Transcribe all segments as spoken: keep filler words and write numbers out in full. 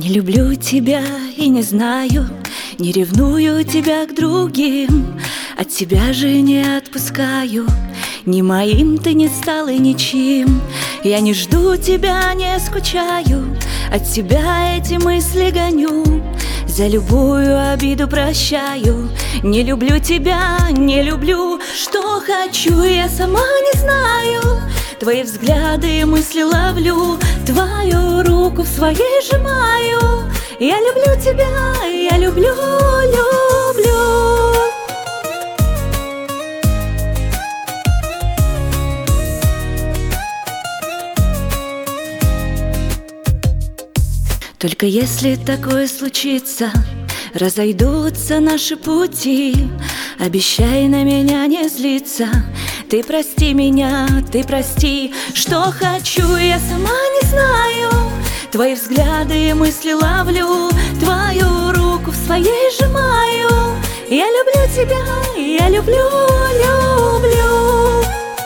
Не люблю тебя и не знаю, не ревную тебя к другим, от тебя же не отпускаю. Ни моим ты не стал и ничем. Я не жду тебя, не скучаю, от тебя эти мысли гоню. За любую обиду прощаю. Не люблю тебя, не люблю. Что хочу, я сама не знаю. Твои взгляды и мысли ловлю, твою руку в своей сжимаю. Я люблю тебя, я люблю, люблю. Только если такое случится, разойдутся наши пути, обещай на меня не злиться. Ты прости меня, ты прости. Что хочу, я сама не знаю. Твои взгляды и мысли ловлю, твою руку в своей сжимаю. Я люблю тебя, я люблю, люблю.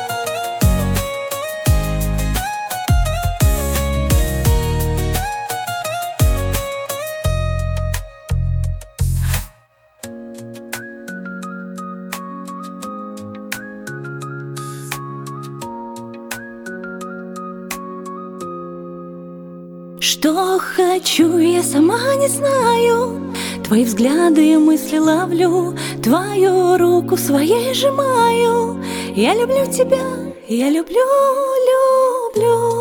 Что хочу, я сама не знаю. Твои взгляды и мысли ловлю, твою руку в своей сжимаю. Я люблю тебя, я люблю, люблю.